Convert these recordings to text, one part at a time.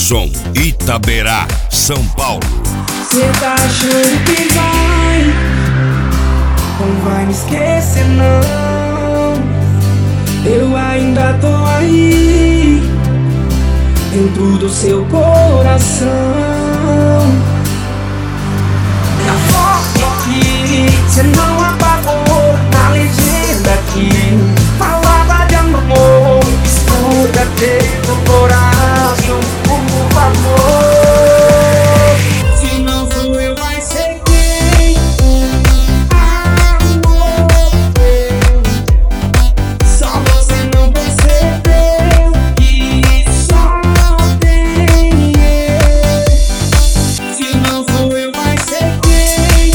Som, Itaberá, São Paulo. Cê tá achando que não vai me esquecer não. Eu ainda tô aí, dentro do seu coração. Na foto que cê não apagou, na legenda que falava de amor, escuta teu coração, por favor. Se não sou eu, vai ser quem? Só você não percebeu que só tem eu. Se não sou eu, vai ser quem?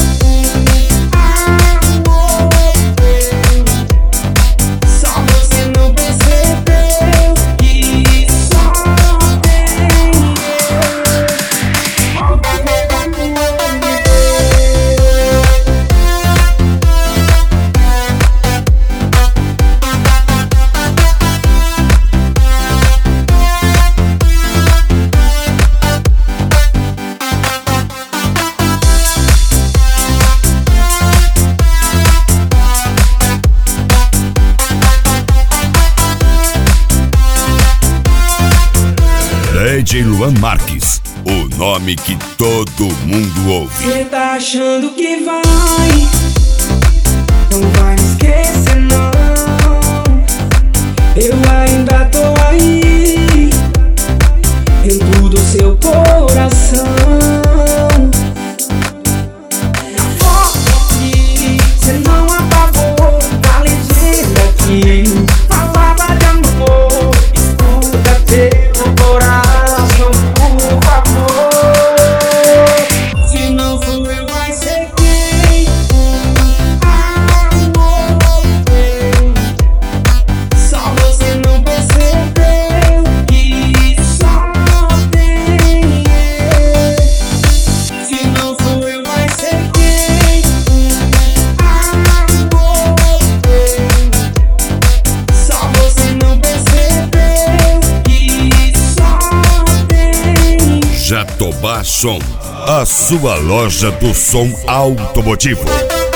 Só você não percebeu que só tem DJ Luan Marques, o nome que todo mundo ouve. Cê tá achando que não vai me esquecer não. Eu ainda tô aí, dentro do seu coração. Na foto que cê não apagou, na legenda que falava de amor, escuta teu coração, por favor. Se não sou eu, vai ser quem? Só você não percebeu que só tem eu. Se não sou eu, vai ser quem? Só você não percebeu que só tem eu. Jatobá Som, a sua loja do som automotivo.